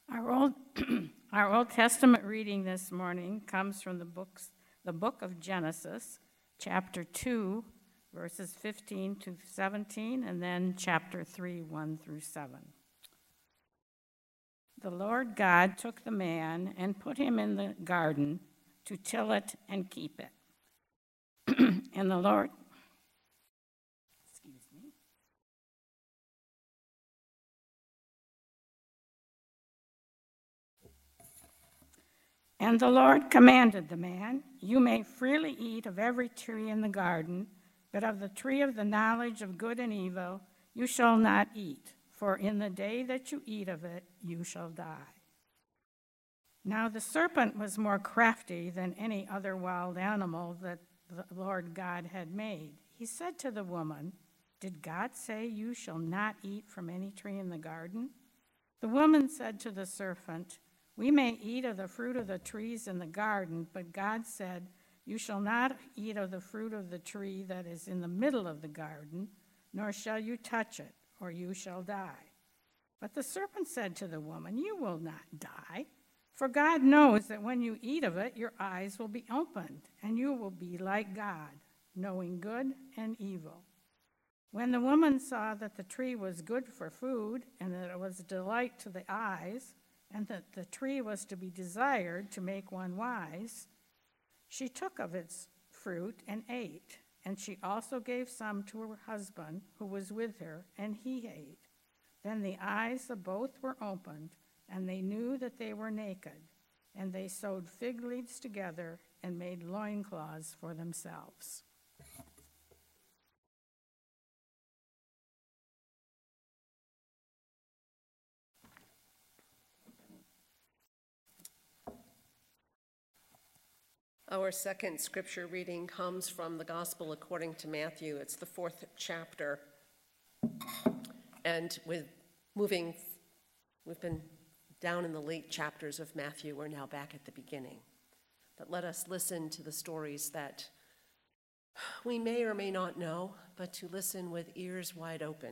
Our Old, our Old Testament reading this morning comes from the book of Genesis, chapter 2, verses 15 to 17, and then chapter 3, 1 through 7. The Lord God took the man and put him in the garden to till it and keep it. And the Lord, And the Lord commanded the man, "You may freely eat of every tree in the garden, but of the tree of the knowledge of good and evil you shall not eat, for in the day that you eat of it you shall die." Now the serpent was more crafty than any other wild animal that the Lord God had made. He said to the woman, "Did God say you shall not eat from any tree in the garden?" The woman said to the serpent, "We may eat of the fruit of the trees in the garden, but God said, 'You shall not eat of the fruit of the tree that is in the middle of the garden, nor shall you touch it, or you shall die.' But the serpent said to the woman, 'You will not die, for God knows that when you eat of it, your eyes will be opened, and you will be like God, knowing good and evil.' When the woman saw that the tree was good for food, and that it was a delight to the eyes, and that the tree was to be desired to make one wise, she took of its fruit and ate, and she also gave some to her husband who was with her, and he ate. Then the eyes of both were opened, and they knew that they were naked, and they sewed fig leaves together and made loincloths for themselves. Our second scripture reading comes from the Gospel according to Matthew. It's the 4th chapter. And we've been down in the late chapters of Matthew. We're now back at the beginning. But let us listen to the stories that we may or may not know, but to listen with ears wide open.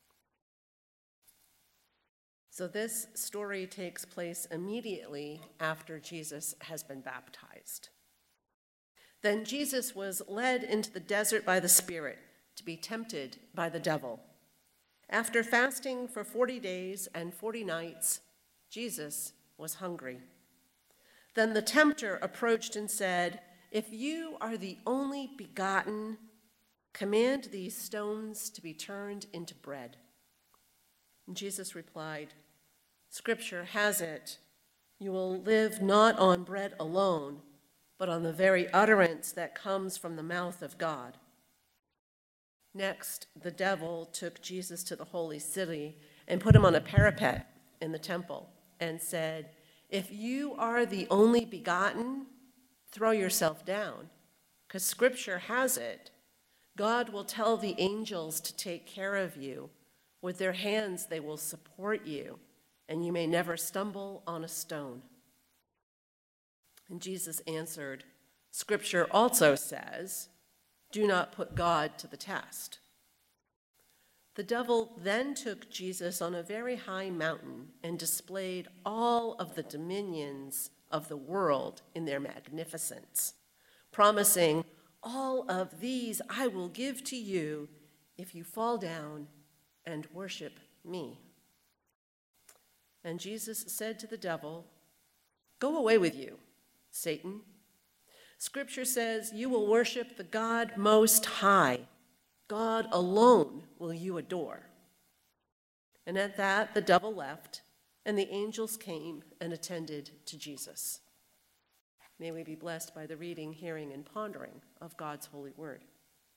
So this story takes place immediately after Jesus has been baptized. Then Jesus was led into the desert by the Spirit to be tempted by the devil. After fasting for 40 days and 40 nights, Jesus was hungry. Then the tempter approached and said, "If you are the only begotten, command these stones to be turned into bread." And Jesus replied, "Scripture has it, you will live not on bread alone, but on the very utterance that comes from the mouth of God." Next, the devil took Jesus to the holy city and put him on a parapet in the temple and said, "If you are the only begotten, throw yourself down, because Scripture has it, God will tell the angels to take care of you. With their hands they will support you, and you may never stumble on a stone." And Jesus answered, "Scripture also says, 'Do not put God to the test.'" The devil then took Jesus on a very high mountain and displayed all of the dominions of the world in their magnificence, promising, "All of these I will give to you if you fall down and worship me." And Jesus said to the devil, "Go away with you, Satan. Scripture says you will worship the God Most High. God alone will you adore." And at that, the devil left, and the angels came and attended to Jesus. May we be blessed by the reading, hearing, and pondering of God's holy word.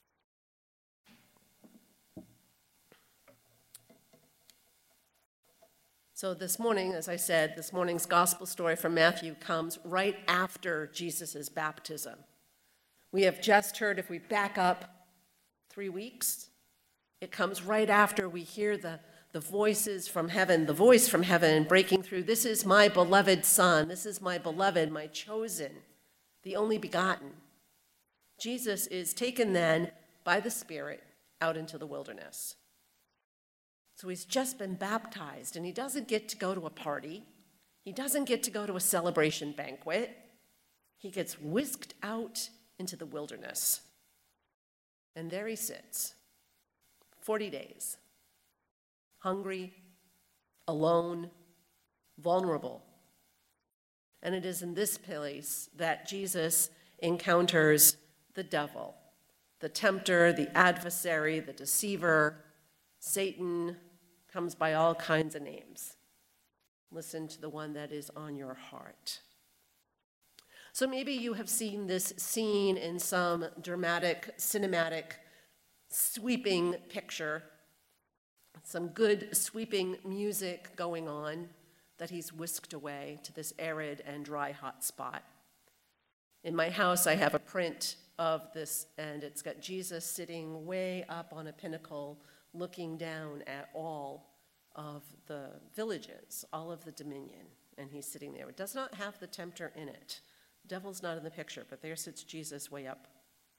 So this morning, as I said, this morning's gospel story from Matthew comes right after Jesus' baptism. We have just heard, if we back up 3 weeks, it comes right after we hear the voices from heaven, the voice from heaven breaking through, "This is my beloved Son, this is my beloved, my chosen, the only begotten." Jesus is taken then by the Spirit out into the wilderness. So he's just been baptized, and he doesn't get to go to a party. He doesn't get to go to a celebration banquet. He gets whisked out into the wilderness. And there he sits, 40 days, hungry, alone, vulnerable. And it is in this place that Jesus encounters the devil, the tempter, the adversary, the deceiver. Satan comes by all kinds of names. Listen to the one that is on your heart. So maybe you have seen this scene in some dramatic, cinematic, sweeping picture, some good sweeping music going on, that he's whisked away to this arid and dry hot spot. In my house, I have a print of this, and it's got Jesus sitting way up on a pinnacle, looking down at all of the villages, all of the dominion, and he's sitting there. It does not have the tempter in it. The devil's not in the picture, but there sits Jesus way up.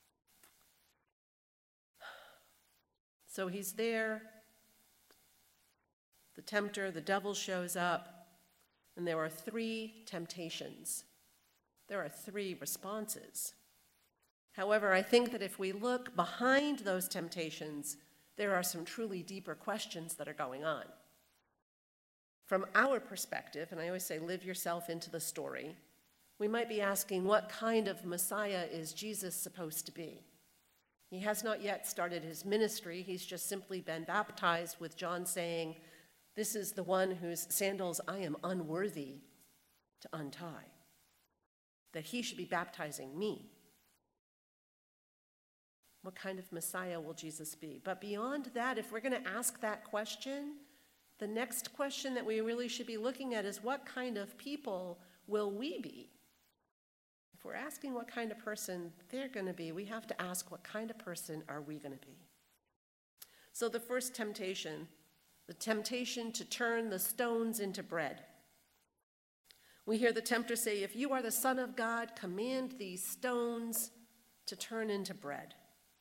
So he's there. The tempter, the devil shows up. And there are 3 temptations. There are 3 responses. However, I think that if we look behind those temptations, there are some truly deeper questions that are going on. From our perspective, and I always say live yourself into the story, we might be asking, what kind of Messiah is Jesus supposed to be? He has not yet started his ministry. He's just simply been baptized with John saying, "This is the one whose sandals I am unworthy to untie," that he should be baptizing me. What kind of Messiah will Jesus be? But beyond that, if we're going to ask that question, the next question that we really should be looking at is, what kind of people will we be? If we're asking what kind of person they're going to be, we have to ask, what kind of person are we going to be? So the first temptation, the temptation to turn the stones into bread. We hear the tempter say, "If you are the Son of God, command these stones to turn into bread."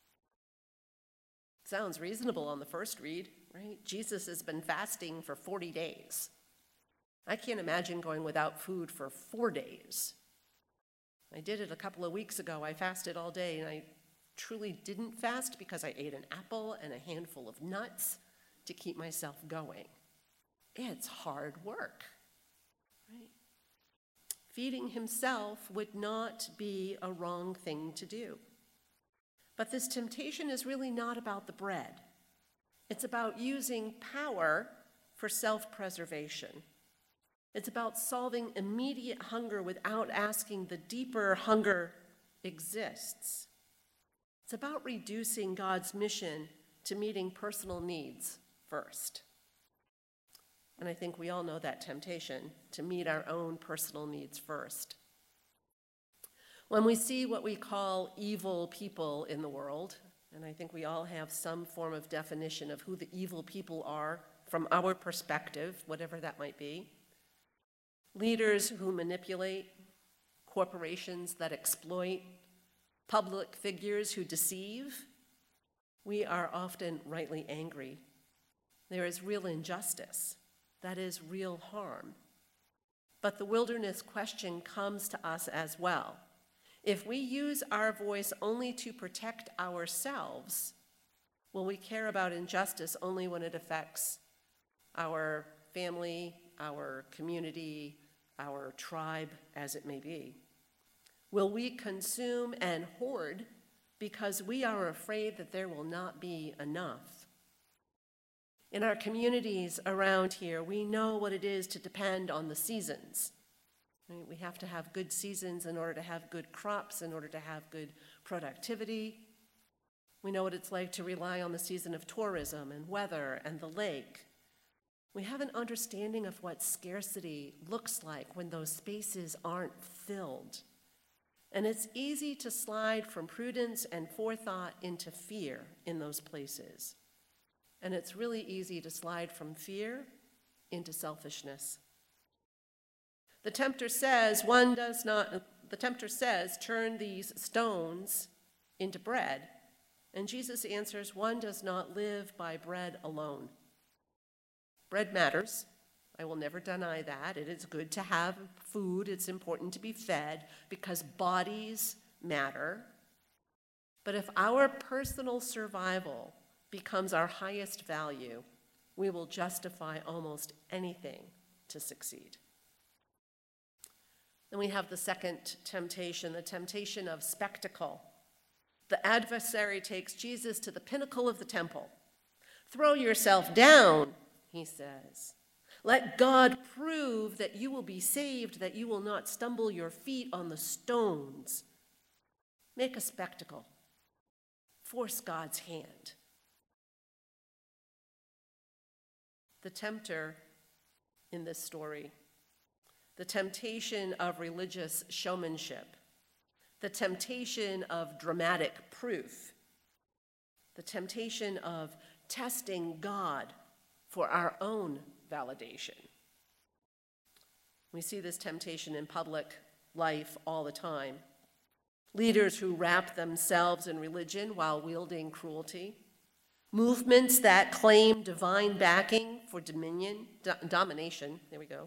Sounds reasonable on the first read, right? Jesus has been fasting for 40 days. I can't imagine going without food for 4 days. I did it a couple of weeks ago. I fasted all day, and I truly didn't fast because I ate an apple and a handful of nuts to keep myself going. It's hard work, right? Feeding himself would not be a wrong thing to do. But this temptation is really not about the bread. It's about using power for self-preservation. It's about solving immediate hunger without asking the deeper hunger exists. It's about reducing God's mission to meeting personal needs first. And I think we all know that temptation, to meet our own personal needs first. When we see what we call evil people in the world, and I think we all have some form of definition of who the evil people are from our perspective, whatever that might be, leaders who manipulate, corporations that exploit, public figures who deceive, we are often rightly angry. There is real injustice. That is real harm. But the wilderness question comes to us as well. If we use our voice only to protect ourselves, will we care about injustice only when it affects our family, our community, our tribe, as it may be? Will we consume and hoard because we are afraid that there will not be enough? In our communities around here, we know what it is to depend on the seasons. Right? We have to have good seasons in order to have good crops, in order to have good productivity. We know what it's like to rely on the season of tourism and weather and the lake. We have an understanding of what scarcity looks like when those spaces aren't filled. And it's easy to slide from prudence and forethought into fear in those places. And it's really easy to slide from fear into selfishness. The tempter says, turn these stones into bread. And Jesus answers, one does not live by bread alone. Bread matters. I will never deny that. It is good to have food. It's important to be fed because bodies matter. But if our personal survival becomes our highest value, we will justify almost anything to succeed. Then we have the second temptation, the temptation of spectacle. The adversary takes Jesus to the pinnacle of the temple. Throw yourself down, he says. Let God prove that you will be saved, that you will not stumble your feet on the stones. Make a spectacle. Force God's hand. The tempter in this story, the temptation of religious showmanship, the temptation of dramatic proof, the temptation of testing God for our own validation. We see this temptation in public life all the time. Leaders who wrap themselves in religion while wielding cruelty, movements that claim divine backing for domination,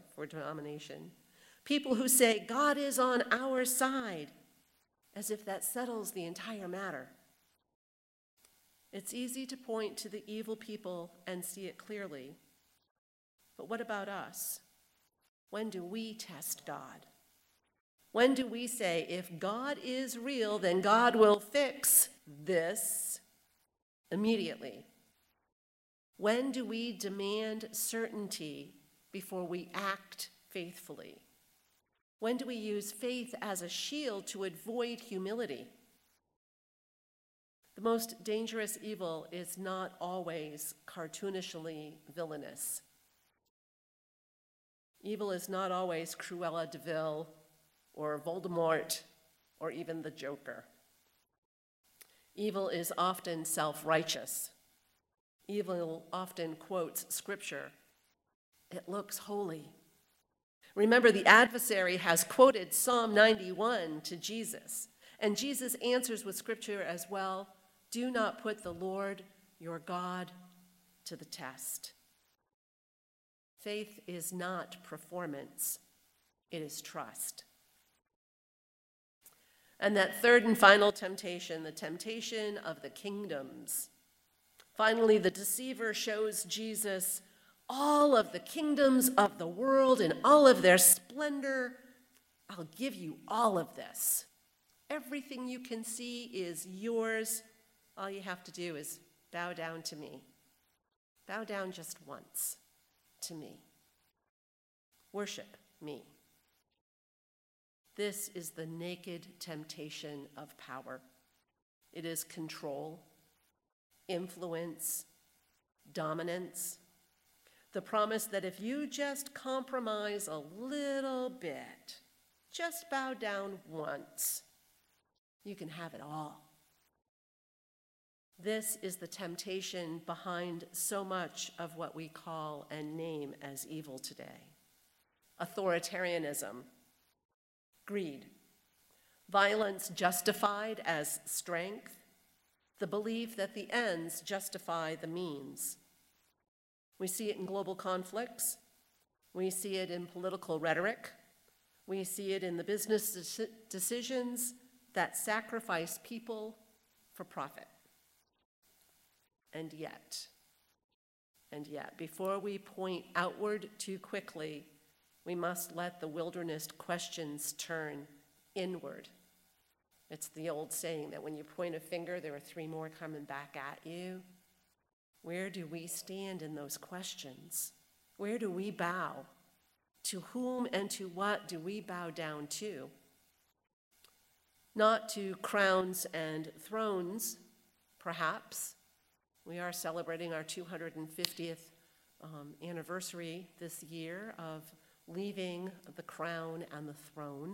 people who say God is on our side, as if that settles the entire matter. It's easy to point to the evil people and see it clearly. But what about us? When do we test God? When do we say, if God is real, then God will fix this immediately? When do we demand certainty before we act faithfully? When do we use faith as a shield to avoid humility? The most dangerous evil is not always cartoonishly villainous. Evil is not always Cruella de Vil or Voldemort or even the Joker. Evil is often self-righteous. Evil often quotes scripture. It looks holy. Remember, the adversary has quoted Psalm 91 to Jesus, and Jesus answers with scripture as well. Do not put the Lord your God to the test. Faith is not performance, it is trust. And that third and final temptation, the temptation of the kingdoms. Finally, the deceiver shows Jesus all of the kingdoms of the world in all of their splendor. I'll give you all of this. Everything you can see is yours. All you have to do is bow down to me. Bow down just once to me. Worship me. This is the naked temptation of power. It is control, influence, dominance. The promise that if you just compromise a little bit, just bow down once, you can have it all. This is the temptation behind so much of what we call and name as evil today. Authoritarianism, greed, violence justified as strength, the belief that the ends justify the means. We see it in global conflicts. We see it in political rhetoric. We see it in the business decisions that sacrifice people for profit. And yet, before we point outward too quickly, we must let the wilderness questions turn inward. It's the old saying that when you point a finger, there are three more coming back at you. Where do we stand in those questions? Where do we bow? To whom and to what do we bow down to? Not to crowns and thrones, perhaps. We are celebrating our 250th anniversary this year of leaving the crown and the throne.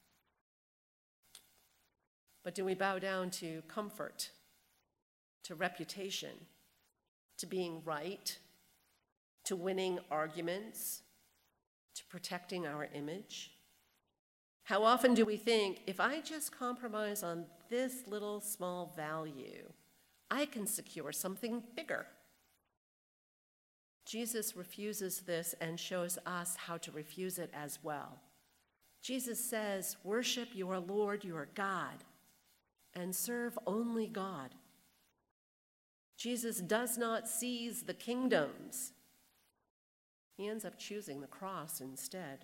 But do we bow down to comfort, to reputation, to being right, to winning arguments, to protecting our image? How often do we think, if I just compromise on this little small value, I can secure something bigger? Jesus refuses this and shows us how to refuse it as well. Jesus says, worship your Lord, your God, and serve only God. Jesus does not seize the kingdoms. He ends up choosing the cross instead.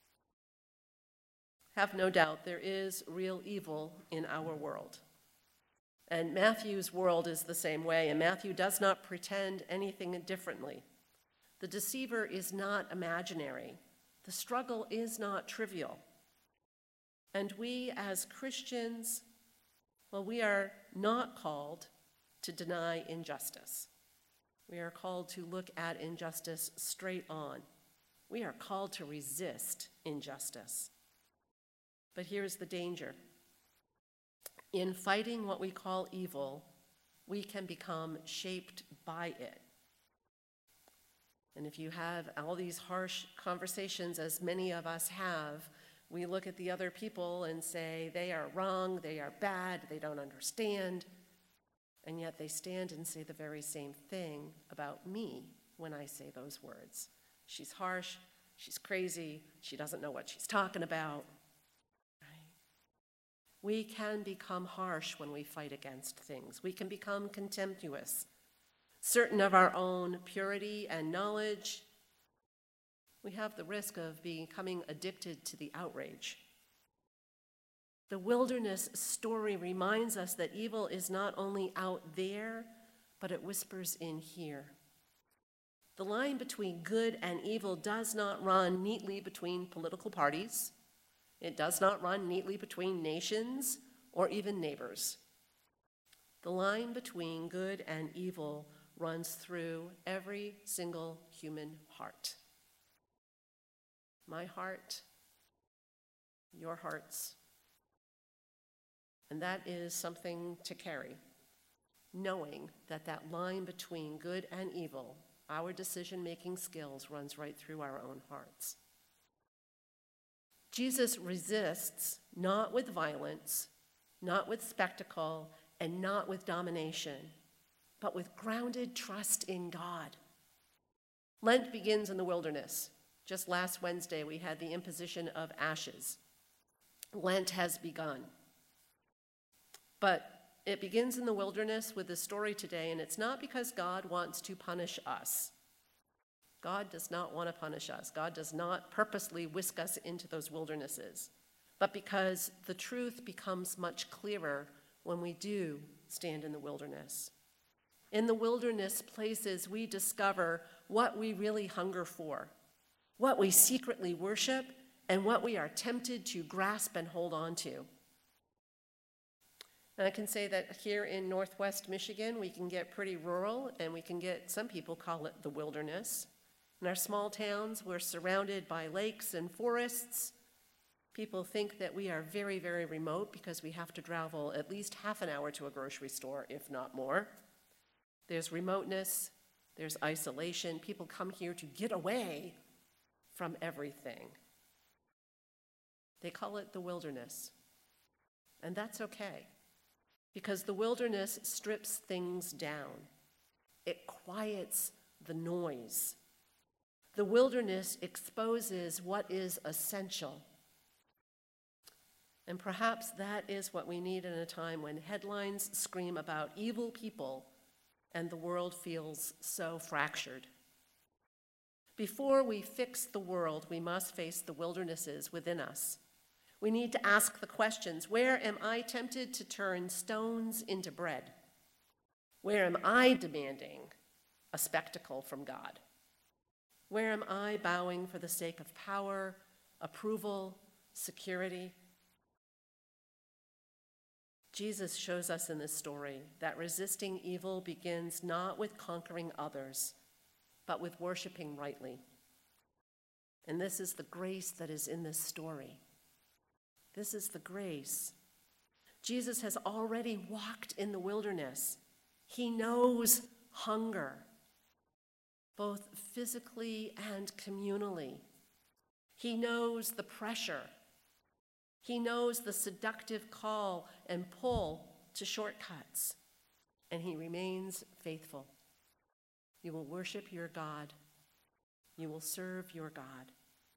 Have no doubt there is real evil in our world. And Matthew's world is the same way, and Matthew does not pretend anything differently. The deceiver is not imaginary. The struggle is not trivial. And we as Christians, well, we are not called to deny injustice. We are called to look at injustice straight on. We are called to resist injustice. But here's the danger. In fighting what we call evil, we can become shaped by it. And if you have all these harsh conversations, as many of us have, we look at the other people and say, they are wrong, they are bad, they don't understand. And yet they stand and say the very same thing about me when I say those words. She's harsh, she's crazy, she doesn't know what she's talking about. Right? We can become harsh when we fight against things. We can become contemptuous, certain of our own purity and knowledge. We have the risk of becoming addicted to the outrage. The wilderness story reminds us that evil is not only out there, but it whispers in here. The line between good and evil does not run neatly between political parties. It does not run neatly between nations or even neighbors. The line between good and evil runs through every single human heart. My heart, your hearts. And that is something to carry, knowing that that line between good and evil, our decision-making skills, runs right through our own hearts. Jesus resists not with violence, not with spectacle, and not with domination, but with grounded trust in God. Lent begins in the wilderness. Just last Wednesday, we had the imposition of ashes. Lent has begun. But it begins in the wilderness with the story today, and it's not because God wants to punish us. God does not want to punish us. God does not purposely whisk us into those wildernesses, but because the truth becomes much clearer when we do stand in the wilderness. In the wilderness places, we discover what we really hunger for, what we secretly worship, and what we are tempted to grasp and hold on to. And I can say that here in Northwest Michigan, we can get pretty rural, and we can get, some people call it the wilderness. In our small towns, we're surrounded by lakes and forests. People think that we are very, very remote because we have to travel at least half an hour to a grocery store, if not more. There's remoteness, there's isolation. People come here to get away from everything. They call it the wilderness. And that's okay, because the wilderness strips things down. It quiets the noise. The wilderness exposes what is essential. And perhaps that is what we need in a time when headlines scream about evil people and the world feels so fractured. Before we fix the world, we must face the wildernesses within us. We need to ask the questions: where am I tempted to turn stones into bread? Where am I demanding a spectacle from God? Where am I bowing for the sake of power, approval, security? Jesus shows us in this story that resisting evil begins not with conquering others, but with worshiping rightly. And this is the grace that is in this story. This is the grace. Jesus has already walked in the wilderness. He knows hunger, both physically and communally. He knows the pressure. He knows the seductive call and pull to shortcuts, and he remains faithful. You will worship your God You will serve your God.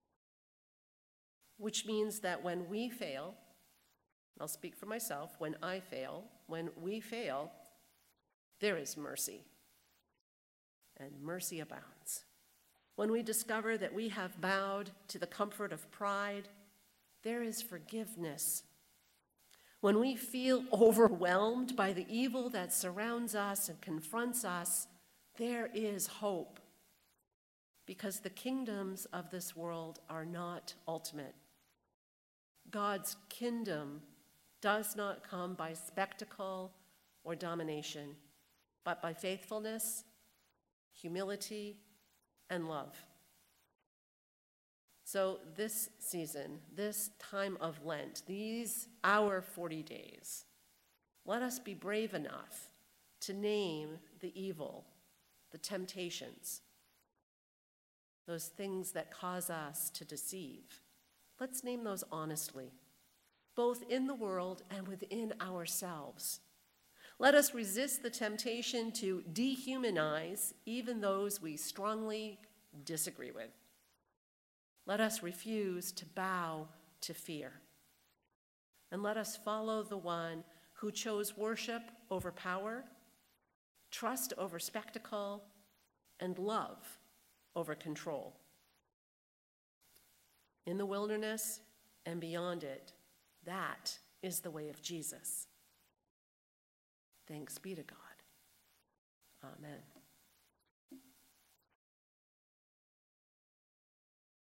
Which means that when we fail, I'll speak for myself, when we fail, there is mercy. And mercy abounds. When we discover that we have bowed to the comfort of pride, there is forgiveness. When we feel overwhelmed by the evil that surrounds us and confronts us, there is hope. Because the kingdoms of this world are not ultimate. God's kingdom does not come by spectacle or domination, but by faithfulness, humility, and love. So this season, this time of Lent, our 40 days, let us be brave enough to name the evil, the temptations, those things that cause us to deceive. Let's name those honestly, both in the world and within ourselves. Let us resist the temptation to dehumanize even those we strongly disagree with. Let us refuse to bow to fear. And let us follow the one who chose worship over power, trust over spectacle, and love over control. In the wilderness and beyond it, that is the way of Jesus. Thanks be to God. Amen.